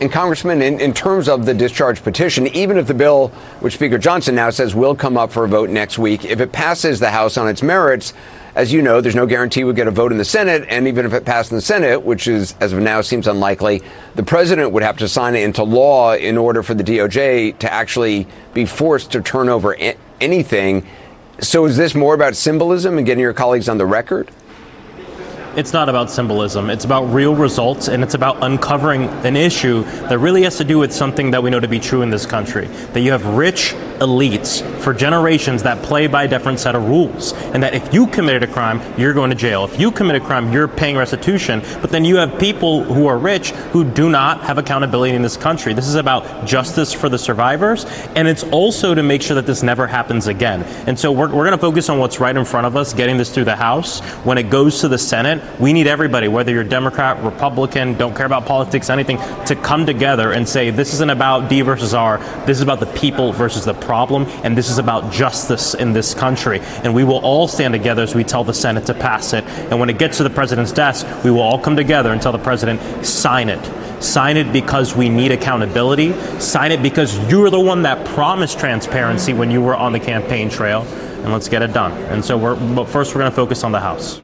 And Congressman, in terms of the discharge petition, even if the bill, which Speaker Johnson now says will come up for a vote next week, if it passes the House on its merits, as you know, there's no guarantee we'll get a vote in the Senate. And even if it passed in the Senate, which is, as of now, seems unlikely, the president would have to sign it into law in order for the DOJ to actually be forced to turn over anything. So is this more about symbolism and getting your colleagues on the record? It's not about symbolism. It's about real results, and it's about uncovering an issue that really has to do with something that we know to be true in this country, that you have rich elites for generations that play by a different set of rules, and that if you committed a crime, you're going to jail. If you commit a crime, you're paying restitution, but then you have people who are rich who do not have accountability in this country. This is about justice for the survivors, and it's also to make sure that this never happens again. And so we're going to focus on what's right in front of us, getting this through the House. When it goes to the Senate, we need everybody, whether you're Democrat, Republican, don't care about politics, anything, to come together and say this isn't about D versus R, this is about the people versus the problem, and this is about justice in this country. And we will all stand together as we tell the Senate to pass it. And when it gets to the president's desk, we will all come together and tell the president, sign it. Sign it because we need accountability. Sign it because you're the one that promised transparency when you were on the campaign trail. And let's get it done. And so but first we're going to focus on the House.